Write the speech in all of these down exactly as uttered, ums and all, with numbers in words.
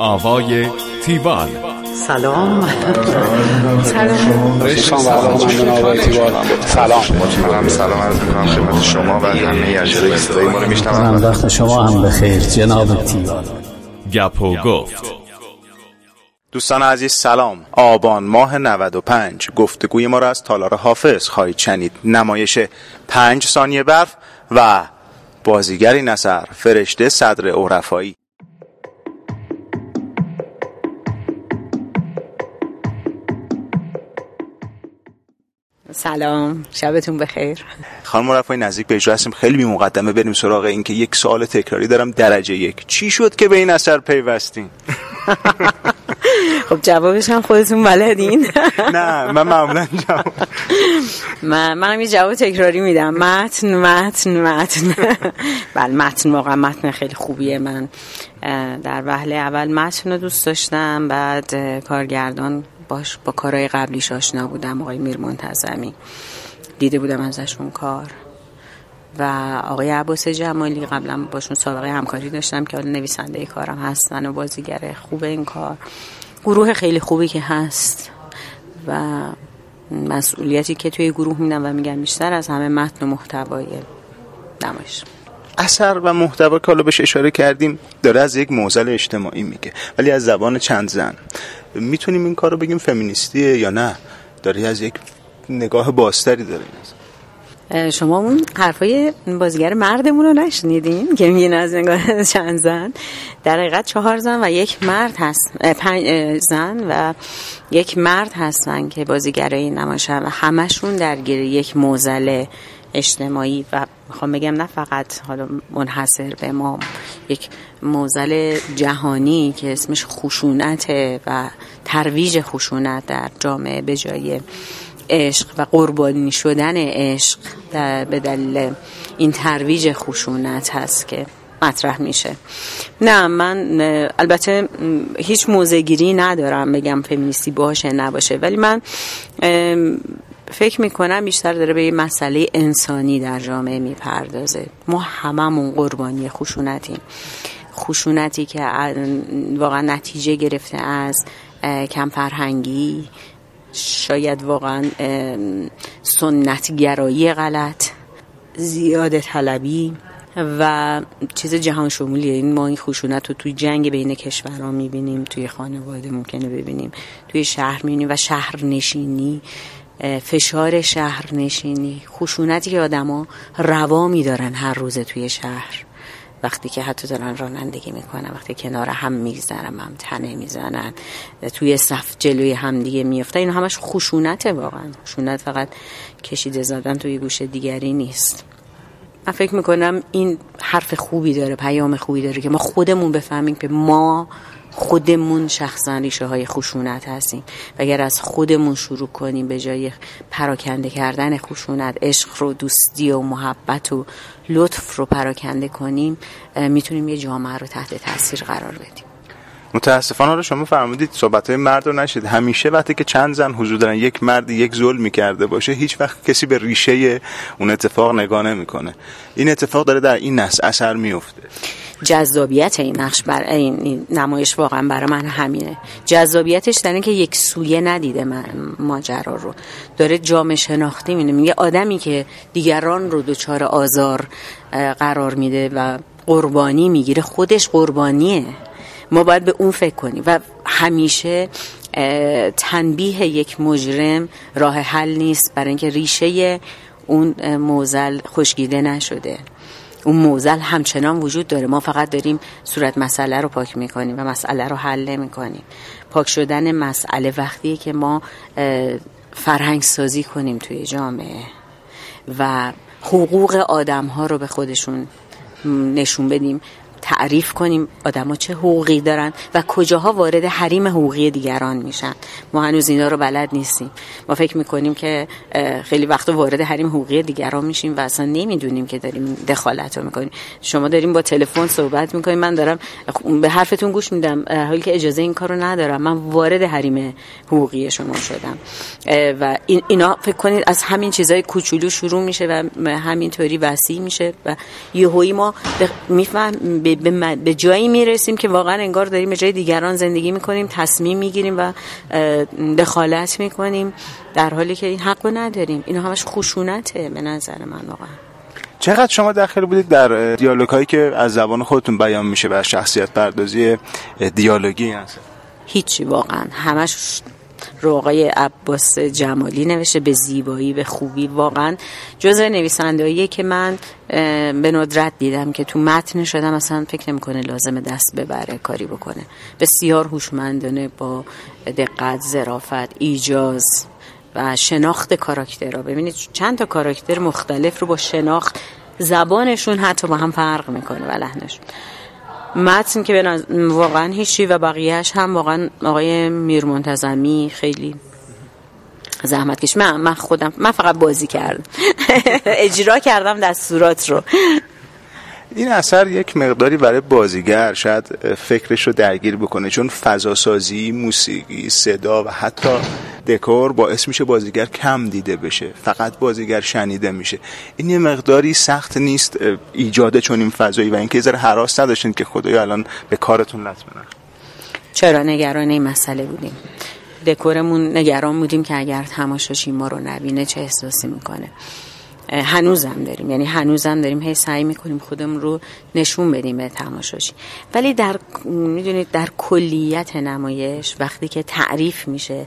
آوای تیوال. سلام. سلام. سلام. سلام. سلام. سلام عرض می‌کنم خدمت شما و همه اجرای صدای ما رو میشنوند. وقت شما هم بخیر جناب تیوال. گپ و گفت. دوستان عزیز سلام. آبان ماه نود و پنج گفتگوی ما را از تالار حافظ خواهید شنید. نمایش پنج ثانیه برف و بازیگر این اثر فرشته صدر عرفایی. سلام، شبتون بخیر. خانم رفایی نزدیک به اجرا هستیم. خیلی بی مقدمه بریم سراغ این که یک سوال تکراری دارم درجه یک. چی شد که به این اثر پیوستین؟ خب جوابش هم خودتون بلدین. نه من معمولا جواب من منم یه جواب تکراری میدم. متن متن متن بله متن واقعا متن خیلی خوبیه. من در وهله اول متن رو دوست داشتم، بعد کارگردان باش با کارهای قبلیش آشنا بودم، آقای میر منتظمی دیده بودم ازشون کار، و آقای عباس جمالی قبلا باشون سابقه همکاری داشتم که حالا نویسنده کارم هستن و بازیگر خوب این کار. گروه خیلی خوبی که هست و مسئولیتی که توی گروه میدم و میگم بیشتر از همه متن و محتوای نمایش. اثر و محتوا که حالا بهش اشاره کردیم داره از یک معضل اجتماعی میگه، ولی از زبان چند زن. میتونیم این کار رو بگیم فمینیستیه یا نه؟ داره از یک نگاه بازتری داره این. شما اون حرفای بازیگر مردمون رو نشنیدین که میگن از نگاه چند زن؟ در حقیقت چهار زن و یک مرد هست، پنج زن و یک مرد هستن که بازیگرای این نمایشن و همشون درگیر یک معضل اجتماعی و میخوام بگم نه فقط حالا منحصر به ما، یک معضل جهانی که اسمش خشونته و ترویج خشونت در جامعه به جای عشق و قربانی شدن عشق به دلیل این ترویج خشونت هست که مطرح میشه. نه من البته هیچ موضع‌گیری ندارم بگم فمینیستی باشه نباشه، ولی من فکر میکنم بیشتر داره به یه مسئله انسانی در جامعه میپردازه. ما هممون قربانی خشونتیم، خشونتی که واقعا نتیجه گرفته از کم فرهنگی، شاید واقعا سنتگرایی غلط، زیاده طلبی و چیز جهان شمولیه. این ما این خشونت رو توی جنگ بین کشورها میبینیم، توی خانواده ممکنه ببینیم، توی شهر میبینیم و شهر نشینی، فشار شهر نشینی، خشونتی که آدم ها روا میدارن هر روز توی شهر، وقتی که حتی دارن رانندگی میکنن، وقتی کنار هم میگذرن، هم تنه میزنن، توی صف جلوی هم دیگه میفتن، اینو همش خشونته. واقعا خشونت فقط کشیده زدن توی گوشه دیگری نیست. من فکر میکنم این حرف خوبی داره، پیام خوبی داره که ما خودمون بفهمیم که ما خودمون شخصا ریشه های خشونت هستیم و اگر از خودمون شروع کنیم به جای پراکنده کردن خشونت، عشق رو، دوستی و محبت و لطف رو پراکنده کنیم، میتونیم یه جامعه رو تحت تاثیر قرار بدیم. متاسفانه رو شما فرمودید صحبت‌های مرد رو نشید. همیشه وقتی که چند زن حضور دارن یک مرد یک ظلم می‌کرده باشه، هیچ وقت کسی به ریشه اون اتفاق نگاه نمی‌کنه. این اتفاق داره در این نسل اثر میفته. جذابیت این نقش بر این نمایش واقعا برای من همینه. جذابیتش در این که یک سویه ندیده من ماجرا رو، داره جامعه شناختی می‌کنه. میگه آدمی که دیگران رو دچار آزار قرار میده و قربانی میگیره، خودش قربانیه. ما باید به اون فکر کنیم و همیشه تنبیه یک مجرم راه حل نیست، برای اینکه ریشه اون معضل خشکیده نشده. اون معضل همچنان وجود داره، ما فقط داریم صورت مسئله رو پاک میکنیم و مسئله رو حل نمیکنیم. پاک شدن مسئله وقتیه که ما فرهنگ سازی کنیم توی جامعه و حقوق آدم ها رو به خودشون نشون بدیم، تعریف کنیم آدم‌ها چه حقوقی دارن و کجاها وارد حریم حقوقی دیگران میشن. ما هنوز اینا رو بلد نیستیم. ما فکر میکنیم که خیلی وقتا وارد حریم حقوقی دیگران میشیم و اصلا نمیدونیم که داریم دخالت رو میکنیم. شما داریم با تلفن صحبت میکنیم، من دارم به حرفتون گوش میدم، حالی که اجازه این کارو ندارم، من وارد حریم حقوقی شما شدم. و این اینا فکر کنید از همین چیزای کوچولو شروع میشه و همینطوری وسیع میشه و یهویی ما میفهم به, به, به جایی میرسیم که واقعا انگار داریم به جای دیگران زندگی میکنیم، تصمیم میگیریم و دخالت میکنیم در حالی که این حقو نداریم. اینا همش خشونته به نظر من واقعا. چقدر شما داخل بودید در دیالوگ هایی که از زبان خودتون بیان میشه و شخصیت پردازی دیالوگی هست؟ هیچی واقعا، همش رو آقای عباس جمالی نوشته به زیبایی به خوبی. واقعا جزء نویسنده‌ایه که من به ندرت دیدم که تو متن شدم اصلا فکر نمی‌کنه لازم دست ببره کاری بکنه. بسیار هوشمندانه با دقت، ظرافت، ایجاز و شناخت کاراکترها. ببینید چند تا کاراکتر مختلف رو با شناخت، زبانشون حتی با هم فرق میکنه و لحنشون. متن که نز... واقعا هیچی و بقیهش هم واقعا آقای میرمنتظمی خیلی زحمت کش. من من خودم من فقط بازی کردم اجرا کردم دستورات رو. این اثر یک مقداری برای بازیگر شاید فکرش رو درگیر بکنه، چون فضا سازی، موسیقی، صدا و حتی دکور باعث میشه بازیگر کم دیده بشه، فقط بازیگر شنیده میشه. این یه مقداری سخت نیست ایجاد چون این فضایی و اینکه ذره هراس نداشتین که خدایا الان به کارتون لطمه نخوره؟ چرا نگران این مسئله بودیم. دکورمون نگران بودیم که اگر تماشاشی ما رو نبینه چه احساسی میکنه. هنوزم داریم، یعنی هنوزم داریم هی سعی میکنیم خودمون رو نشون بدیم به تماشاچی. ولی در میدونید در کلیت نمایش وقتی که تعریف میشه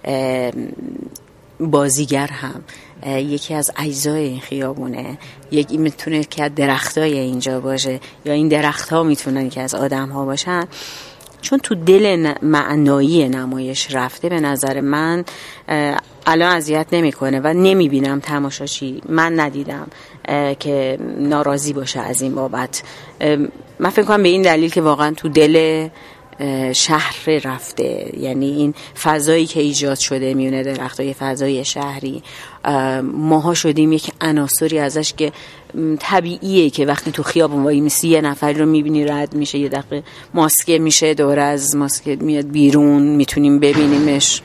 بازیگر هم یکی از اجزای این خیابونه، یکی میتونه که از درختای اینجا باشه یا این درختها میتونن که از آدم‌ها باشن، چون تو دل معنایی نمایش رفته به نظر من الان اذیت نمیکنه و نمیبینم تماشاچی، من ندیدم که ناراضی باشه از این بابت. من فکر کنم به این دلیل که واقعا تو دل شهر رفته، یعنی این فضایی که ایجاد شده میونه درختای فضای شهری، ماها شدیم یک عناصری ازش که طبیعیه که وقتی تو خیابون وای میسی یه نفری رو میبینی رد میشه، یه دقیقه ماسکه میشه، دور از ماسکه میاد بیرون، میتونیم ببینیمش.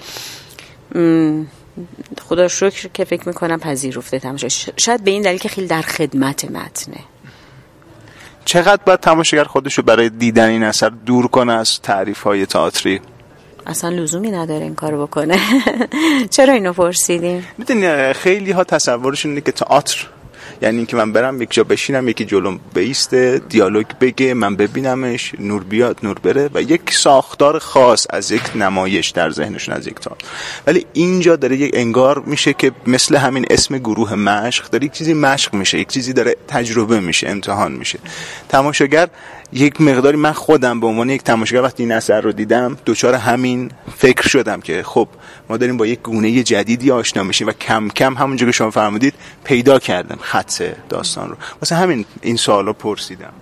خدا شکر که فکر میکنم پذیرفته تماشا، شاید به این دلیل که خیلی در خدمت متنه. چقدر باید تماشاگر خودشو برای دیدن این اثر دور کنه از تعریف‌های تئاتری؟ اصلا لزومی نداره این کارو بکنه. چرا اینو پرسیدین؟ میدونی خیلی ها تصورشون اینه که تئاتر یعنی اینکه من برم یک جا بشینم، یکی جلوم بیسته، دیالوگ بگه، من ببینمش، نور بیاد نور بره و یک ساختار خاص از یک نمایش در ذهنشون از یک تئاتر. ولی اینجا داره یک انگار میشه که مثل همین اسم گروه مشق داره یک چیزی مشق میشه، یک چیزی داره تجربه میشه، امتحان میشه. تماشاگر یک مقداری، من خودم به عنوان یک تماشاگر وقتی این اثر رو دیدم دوچار همین فکر شدم که خب ما داریم با یک گونه جدیدی آشنا میشیم و کم کم همونجا که شما فرمودید پیدا کردم خط داستان رو. واسه همین این سوالو پرسیدم.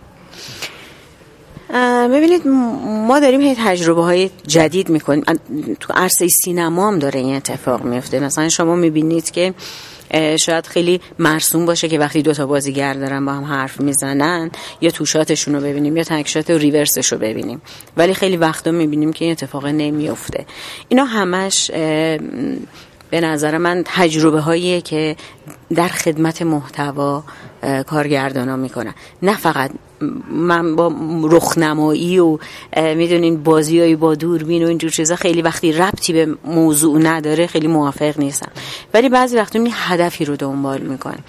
ببینید ما داریم هی تجربه های جدید میکنیم، تو عرصه سینما هم داره این اتفاق میفته. مثلا شما میبینید که شاید خیلی مرسوم باشه که وقتی دو تا بازیگر دارن با هم حرف میزنن یا توشاتشون رو ببینیم یا تکشات و ریورسش رو ببینیم، ولی خیلی وقتا میبینیم که این اتفاق نمیفته. اینا همش به نظر من تجربه هاییه که در خدمت محتوا کارگردانا میکنن، نه فقط من با رخنمایی و میدونین بازیایی با دوربین و اینجور چیزا خیلی وقتی ربطی به موضوع نداره خیلی موافق نیستم، ولی بعضی وقتی می هدفی رو دنبال میکنه.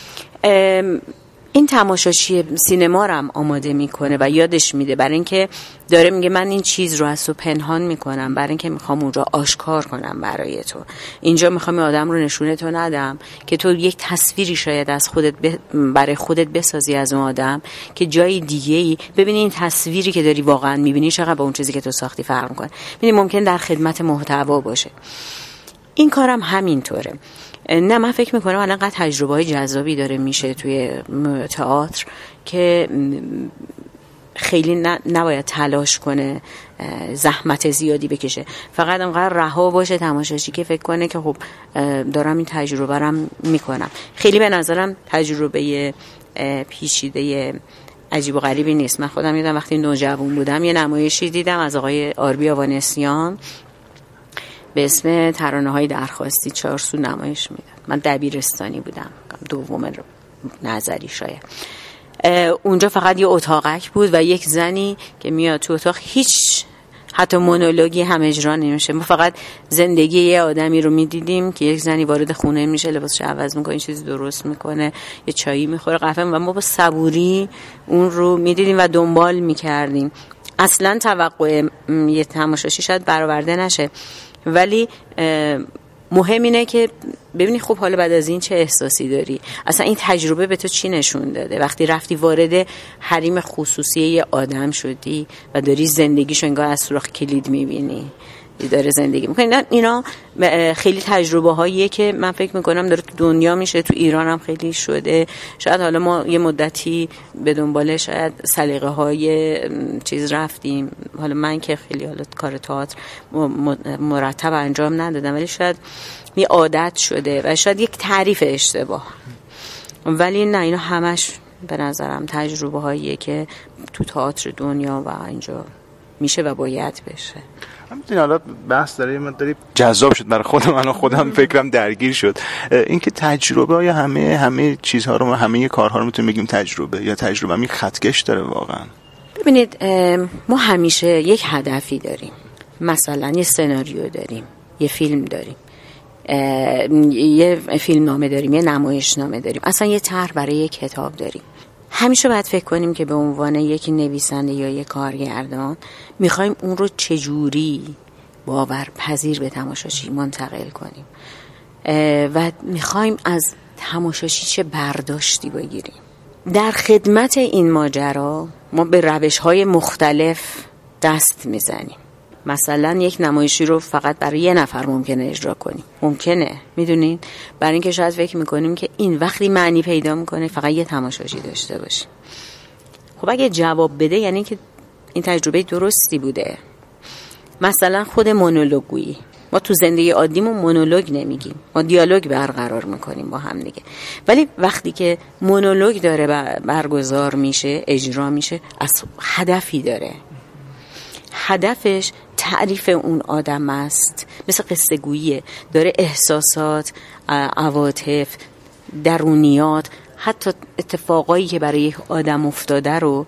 این تماشاچی سینما رو هم آماده میکنه و یادش میده، برای اینکه داره میگه من این چیز رو از تو پنهان میکنم برای اینکه میخوام اون رو آشکار کنم برای تو. اینجا میخوام آدم رو نشونه تو ندم که تو یک تصویری شاید از خودت ب... برای خودت بسازی از اون آدم که جای دیگه‌ای ببینی این تصویری که داری واقعا میبینی چقدر با اون چیزی که تو ساختی فرق میکنه. ببین ممکن در خدمت محتوا باشه. این کارم همینطوره. نه من فکر میکنم الان قد تجربه های جذابی داره میشه توی تئاتر که خیلی نباید تلاش کنه، زحمت زیادی بکشه، فقط انقدر رها باشه تماشاچی که فکر کنه که خب دارم این تجربه رو میکنم. خیلی به نظرم تجربه پیچیده عجیب و غریبی نیست. من خودم یادم وقتی نوجوان بودم یه نمایشی دیدم از آقای آربی آوانسیان به اسم ترانه های درخواستی، چهار سو نمایش میداد. من دبیرستانی بودم، دوم نظری شاید. اونجا فقط یه اتاقک بود و یک زنی که میاد تو اتاق، هیچ حتی مونولوگی هم اجرا نمیشه. ما فقط زندگی یه آدمی رو میدیدیم که یک زنی وارد خونه میشه، لباسش عوض میکنه، چیزی درست میکنه، یه چایی میخوره، قهوه، و ما با صبوری اون رو میدیدیم و دنبال میکردیم. اصلا توقع یه تماشاشی شاید برآورده نشه، ولی مهم اینه که ببینی خب حالا بعد از این چه احساسی داری، اصلا این تجربه به تو چی نشون داده وقتی رفتی وارد حریم خصوصی یه آدم شدی و داری زندگیشو انگار از سوراخ کلید میبینی داره زندگی میکنه. اینا خیلی تجربه هاییه که من فکر میکنم داره تو دنیا میشه، تو ایران هم خیلی شده. شاید حالا ما یه مدتی به دنبال شاید سلیقه های چیز رفتیم، حالا من که خیلی حالا کار تئاتر مرتب انجام ندادم، ولی شاید یه عادت شده و شاید یک تعریف اشتباه. ولی نه، اینا همش به نظرم تجربه هاییه که تو تئاتر دنیا و اینجا میشه و باید بشه. همین حالا بحث داره من داری جذاب شد برای خودم، من خودم فکرم درگیر شد. اینکه تجربه های همه همه چیزها رو، همه کارها رو میتونیم بگیم تجربه یا تجربه همین خطکش داره واقعا. ببینید ما همیشه یک هدفی داریم، مثلا یه سناریو داریم، یه فیلم داریم، یه فیلم نامه داریم، یه نمایش نامه داریم، اصلا یه طرح برای یه کتاب داریم. همیشه باید فکر کنیم که به عنوان یک نویسنده یا یک کارگردان میخوایم اون رو چجوری باورپذیر به تماشاچی منتقل کنیم و میخوایم از تماشاچی چه برداشتی بگیریم. در خدمت این ماجرا ما به روش‌های مختلف دست میزنیم. مثلا یک نمایشی رو فقط برای یه نفر ممکنه اجرا کنیم، ممکنه، میدونین، برای اینکه شاید فکر میکنیم که این وقتی معنی پیدا میکنه فقط یه تماشاچی داشته باشیم. خب اگه جواب بده یعنی که این تجربه درستی بوده. مثلا خود مونولوگویی، ما تو زندگی عادیمون مونولوگ نمیگیم، ما دیالوگ برقرار میکنیم با هم دیگه، ولی وقتی که مونولوگ داره برگزار میشه، اجرا میشه، از هدفی داره. هدفش تعریف اون آدم است، مثل قصه گوییه، داره احساسات، عواطف، درونیات، حتی اتفاقایی که برای یک آدم افتاده رو،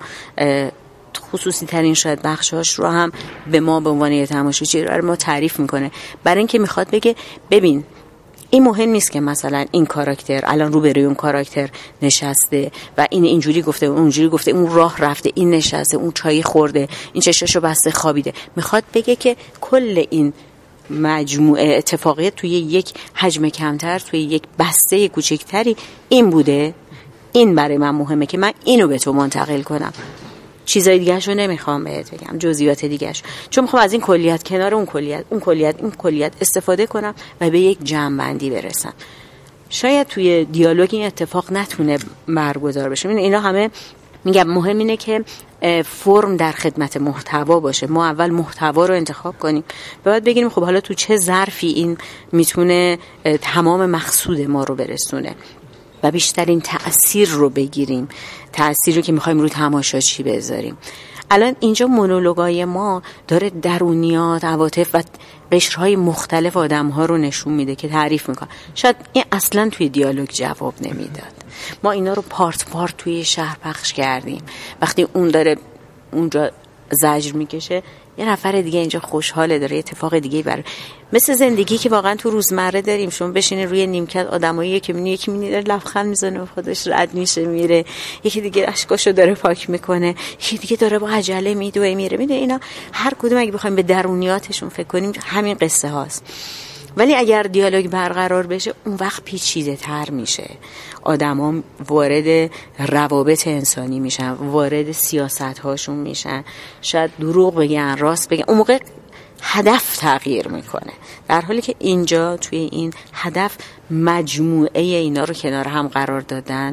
خصوصی ترین شاید بخشاش رو هم به ما به عنوان تماشاچی رو ما تعریف میکنه، برای اینکه میخواد بگه ببین این مهم نیست که مثلا این کاراکتر الان رو بروی اون کاراکتر نشسته و این اینجوری گفته اون اونجوری گفته، اون راه رفته، این نشسته، اون چای خورده، این چشاشو بسته خوابیده. میخواد بگه که کل این مجموعه اتفاقیات توی یک حجم کمتر، توی یک بسته کوچکتری این بوده، این برای من مهمه که من اینو به تو منتقل کنم، چیزای دیگه‌شو نمیخوام بهت بگم، جزئیات دیگه‌اش، چون میخوام از این کلیت کنار اون کلیت اون کلیت این کلیت استفاده کنم و به یک جمع‌بندی برسم. شاید توی دیالوگ این اتفاق نتونه برگزار بشه. اینا همه میگم مهم اینه که فرم در خدمت محتوا باشه. ما اول محتوا رو انتخاب کنیم، بعد بگیم خب حالا تو چه ظرفی این میتونه تمام مقصود ما رو برسونه و بیشترین تأثیر رو بگیریم، تأثیر رو که میخوایم رو تماشاچی بذاریم. الان اینجا مونولوگای ما داره درونیات، عواطف و قشرهای مختلف آدم‌ها رو نشون میده که تعریف میکنه. شاید این اصلا توی دیالوگ جواب نمیداد. ما اینا رو پارت پارت توی شهر پخش کردیم. وقتی اون داره اونجا زجر میکشه، یه نفر دیگه اینجا خوشحاله، داره اتفاق دیگه برای مثل زندگی که واقعا تو روزمره داریم. شما بشینه روی نیمکت آدمایی که میبینی، یکی میبینی داره لبخند میزنه و خودش رد میشه میره، یکی دیگه اشکاشو داره پاک میکنه، یکی دیگه داره با عجله میدوه میره. میدونی اینا هر کدوم اگه بخوایم به درونیاتشون فکر کنیم همین قصه هاست. ولی اگر دیالوگ برقرار بشه اون وقت پیچیده تر میشه، آدما وارد روابط انسانی میشن، وارد سیاست هاشون میشن، شاید دروغ بگن، راست بگن، اون موقع هدف تغییر میکنه. در حالی که اینجا توی این هدف مجموعه اینا رو کنار هم قرار دادن،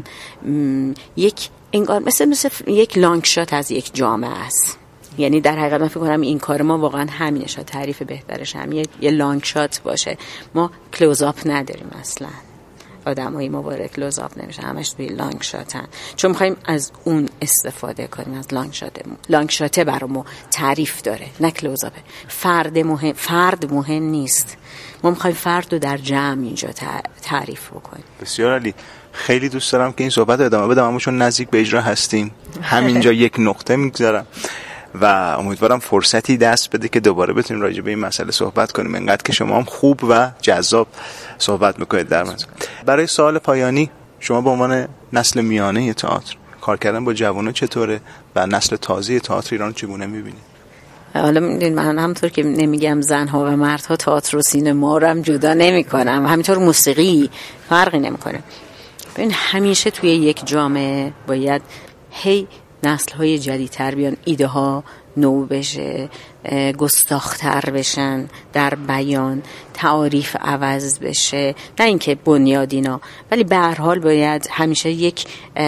یک انگار مثل مثل یک لانگ شات از یک جامعه است. یعنی در حقیقت من فکر کنم این کار ما واقعا همینه، شاید تعریف بهترش همین یه لانگ شات باشه. ما کلوز اپ نداریم اصلا، آدمای ما وارد کلوز اپ نمیشه، همش توی لانگ شاتن، چون می‌خوایم از اون استفاده کنیم، از لانگ شات. لانگ شات برامو تعریف داره، نه کلوز اپ. فرد مهم فرد مهم نیست، ما می‌خوایم فرد رو در جمع اینجا تعریف بکنیم. بسیار عالی. خیلی دوست دارم که این صحبت رو ادامه بدم، اما چون نزدیک به اجرا هستیم همینجا یک نقطه میگذارم و امیدوارم فرصتی دست بده که دوباره بتونیم راجع به این مسئله صحبت کنیم، انقدر که شما هم خوب و جذاب صحبت میکنید در مورد. برای سوال پایانی، شما به عنوان نسل میانه تئاتر کار کردن با جوانان چطوره و نسل تازه تئاتر ایران چگونه میبینید؟ حالا میدونید من همونطور که نمیگم زنها و مردها تئاتر و سینما رو هم جدا نمیکنم، همینطور موسیقی فرقی نمیکنه. ببین همیشه توی یک جامعه باید هی نسل‌های جدیدتر بیان، ایده ها نو بشه، گستاخ‌تر بشن در بیان، تعاریف عوض بشه، نه اینکه بنیادینا، ولی به هر حال باید همیشه یک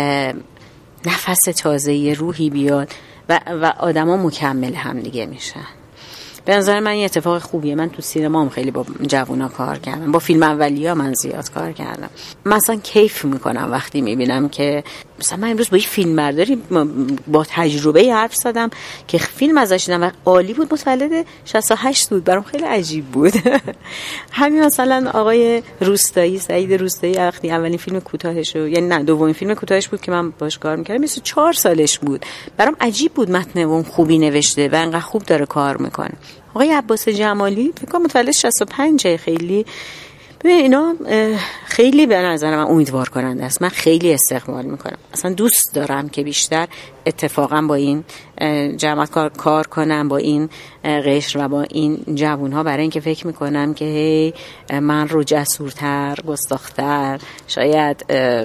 نفس تازه روحی بیاد و و آدما مکمل هم دیگه میشن. به نظر من این اتفاق خوبیه. من تو سینما هم خیلی با جوونا کار کردم، با فیلم اولیا من زیاد کار کردم. مثلا کیف میکنم وقتی میبینم که مثلا من امروز با یه فیلمبرداری با تجربه حرف زدم که فیلم ازش دیدم و عالی بود، متولد شصت و هشت بود، برام خیلی عجیب بود. همین مثلا آقای روستایی، سعید روستایی، وقتی اولین فیلم کوتاهش رو، یعنی نه دومین فیلم کوتاهش بود که من باش کار میکردم، مثلا چهار سالش بود، برام عجیب بود متن اون خوبی نوشته و انقدر خوب داره کار میکنه. آقای عباس جمالی فکر کنم متولد شصت و پنج، خیلی ببین اینا خیلی به نظر من امیدوار کننده است. من خیلی استقبال میکنم، اصلا دوست دارم که بیشتر اتفاقا با این جماعت کار, کار کنم، با این قشر و با این جوانها، برای اینکه فکر میکنم که هی من رو جسورتر، گستاختر، شاید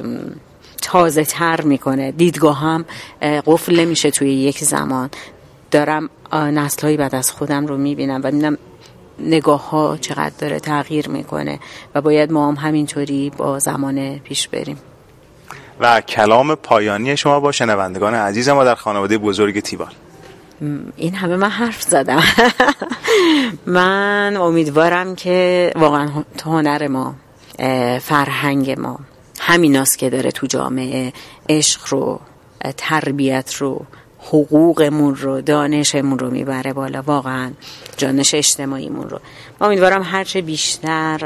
تازه تر میکنه، دیدگاه هم قفل نمیشه توی یک زمان. دارم نسل‌های بعد از خودم رو میبینم و میبینم نگاه ها چقدر داره تغییر میکنه و باید ما هم همینطوری با زمان پیش بریم. و کلام پایانی شما با شنوندگان عزیز ما در خانواده بزرگ تیوال. این همه من حرف زدم. من امیدوارم که واقعا هنر ما، فرهنگ ما همیناست که داره تو جامعه عشق رو، تربیت رو، حقوقمون رو، دانشمون رو میبره بالا، واقعا جانش اجتماعیمون رو. امیدوارم هرچه بیشتر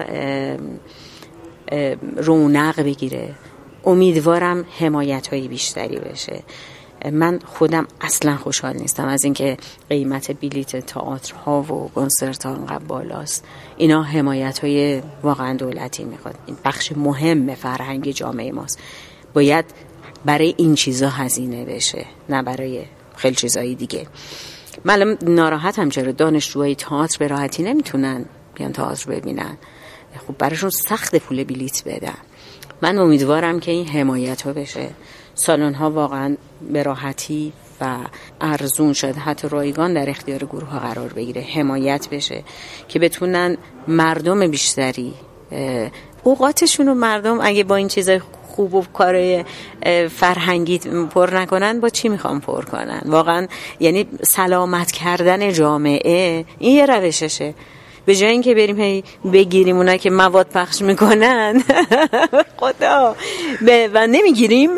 رونق بگیره، امیدوارم حمایت های بیشتری بشه. من خودم اصلا خوشحال نیستم از اینکه قیمت بلیت تئاترها و کنسرت‌ها انقدر بالاست. اینا حمایت های واقعا دولتی میخواد. این بخش مهم فرهنگ جامعه ماست، باید برای این چیزا هزینه بشه، نه برای خیلی چیزایی دیگه. من ناراحتم چرا دانشجوهای تئاتر به راحتی نمیتونن بیان تئاتر ببینن، خب براشون سخت پول بلیت بدن. من امیدوارم که این حمایت ها بشه، سالن ها واقعا به راحتی و ارزون شد، حتی رایگان در اختیار گروه ها قرار بگیره، حمایت بشه که بتونن مردم بیشتری اوقاتشون رو مردم اگه با این چیزای خوب و کارهای فرهنگی پر نکنن، با چی میخوام پر کنن؟ واقعا یعنی سلامت کردن جامعه این یه روششه. به جای اینکه بریم هی بگیریم اونا که مواد پخش میکنن خدا و نمیگیریم،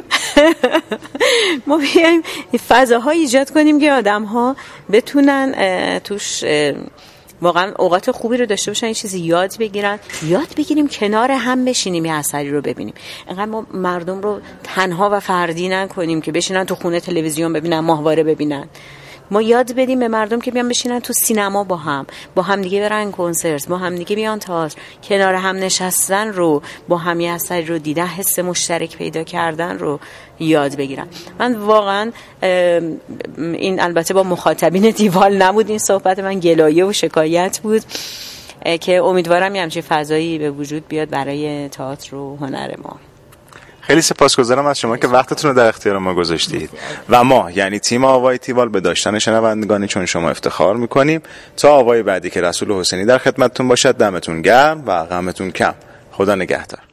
ما بیایم فضاهای ایجاد کنیم که آدم ها بتونن توش واقعا اوقات خوبی رو داشته باشن، این چیزی یاد بگیرن، یاد بگیریم کنار هم بشینیم یه اثری رو ببینیم. اینقدر ما مردم رو تنها و فردی نکنیم که بشینن تو خونه تلویزیون ببینن، ماهواره ببینن. ما یاد بدیم به مردم که بیان بشینن تو سینما با هم، با هم دیگه برن کنسرت، با هم دیگه بیان تئاتر، کنار هم نشستن رو، با هم یه اثری رو دیدن، حس مشترک پیدا کردن رو یاد بگیرن. من واقعا این البته با مخاطبین دیوال نبود، این صحبت من گلایه و شکایت بود که امیدوارم یه همچین فضایی به وجود بیاد برای تئاتر و هنر ما. خیلی سپاسگزارم از شما که وقتتون رو در اختیار ما گذاشتید و ما یعنی تیم آوای تیوال به داشتن شنوندگانی چون شما افتخار میکنیم. تا آوای بعدی که رسول حسینی در خدمتتون باشد، دمتون گرم و غمتون کم. خدا نگهدار.